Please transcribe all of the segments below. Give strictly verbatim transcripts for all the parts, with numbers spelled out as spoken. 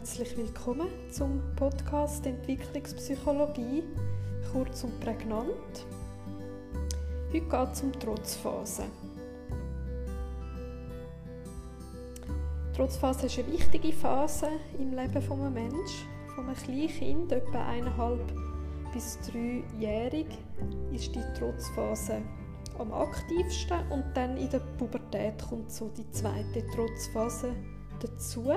herzlich willkommen zum Podcast Entwicklungspsychologie, kurz und prägnant. Heute geht es um Trotzphase. Die Trotzphase ist eine wichtige Phase im Leben eines Menschen. Von einem kleinen Kind, etwa eineinhalb bis dreijährig, ist die Trotzphase am aktivsten und dann in der Pubertät kommt so die zweite Trotzphase dazu.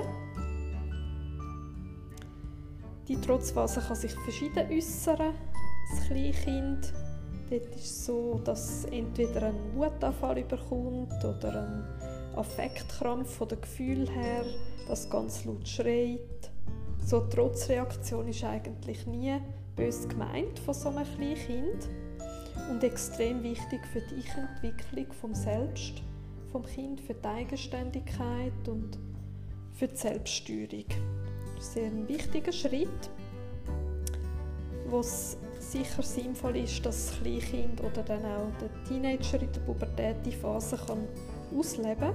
Die Trotzphase kann sich verschieden äußern. Das Kleinkind, dort ist es so, dass es entweder einen Wutanfall bekommt oder einen Affektkrampf von den Gefühlen her, das ganz laut schreit. So eine Trotzreaktion ist eigentlich nie böse gemeint von so einem Kleinkind und extrem wichtig für die Ich-Entwicklung vom Selbst, vom Kind, für die Eigenständigkeit und für die Selbststeuerung. Sehr ein wichtiger Schritt, wo es sicher sinnvoll ist, dass das Kleinkind oder dann auch der Teenager in der Pubertät die Phase kann ausleben kann.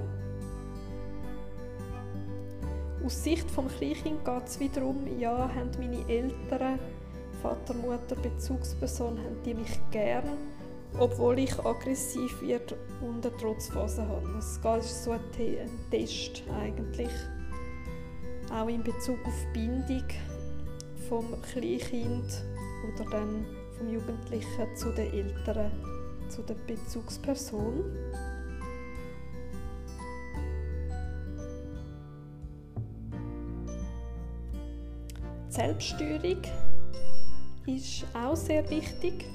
Aus Sicht des Kleinkinds geht es wiederum, ja, haben meine Eltern, Vater, Mutter, Bezugsperson, haben die mich gern, obwohl ich aggressiv werde und eine Trotzphase habe. Das ist so ein, Te- ein Test eigentlich. Auch in Bezug auf die Bindung vom Kleinkind oder dann vom Jugendlichen zu den Eltern, zu der Bezugsperson. Die Selbststeuerung ist auch sehr wichtig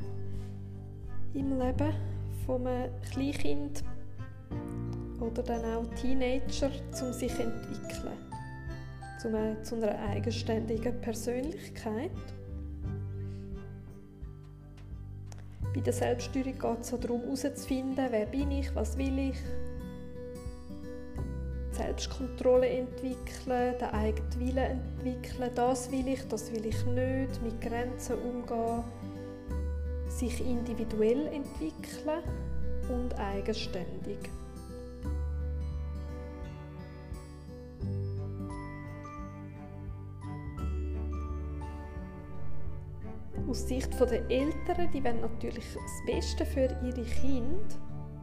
im Leben von einem Kleinkind oder dann auch Teenager, um sich zu entwickeln. Zu einer eigenständigen Persönlichkeit. Bei der Selbststeuerung geht es darum, herauszufinden, wer bin ich, was will ich. Die Selbstkontrolle entwickeln, den eigenen Willen entwickeln, das will ich, das will ich nicht, mit Grenzen umgehen, sich individuell entwickeln und eigenständig. Aus Sicht der Eltern, die wollen natürlich das Beste für ihre Kinder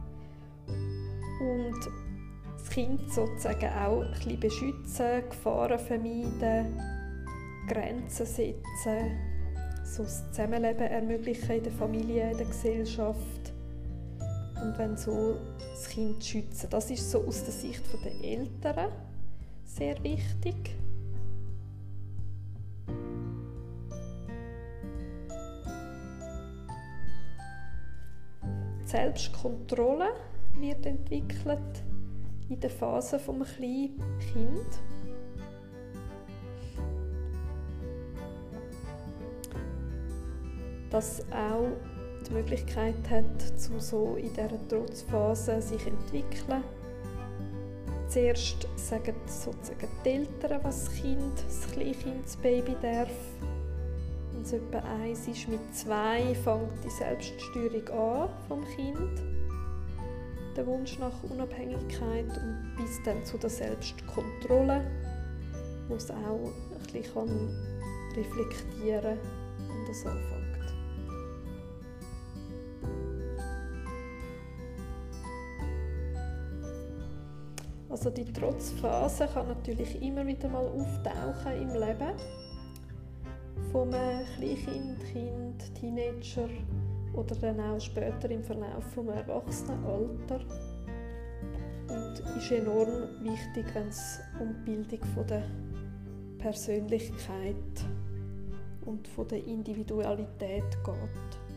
und das Kind sozusagen auch ein bisschen beschützen, Gefahren vermeiden, Grenzen setzen, so das Zusammenleben ermöglichen in der Familie, in der Gesellschaft und wenn so das Kind schützen. Das ist so aus der Sicht der Eltern sehr wichtig. Selbstkontrolle wird entwickelt in der Phase des kleinen Kindes. Dass auch die Möglichkeit hat, um so in dieser Trotzphase sich zu entwickeln. Zuerst sagen sozusagen die Eltern, was das Kind, das Kleinkind, das Baby darf. Wenn es etwa eins ist, mit zwei fängt die Selbststeuerung an vom Kind. Der Wunsch nach Unabhängigkeit und bis dann zu der Selbstkontrolle, wo es auch ein bisschen reflektieren kann und das anfängt. Also die Trotzphase kann natürlich immer wieder mal auftauchen im Leben. Vom Kleinkind, Kind, Teenager oder dann auch später im Verlauf des Erwachsenenalters. Und ist enorm wichtig, wenn es um die Bildung von der Persönlichkeit und von der Individualität geht.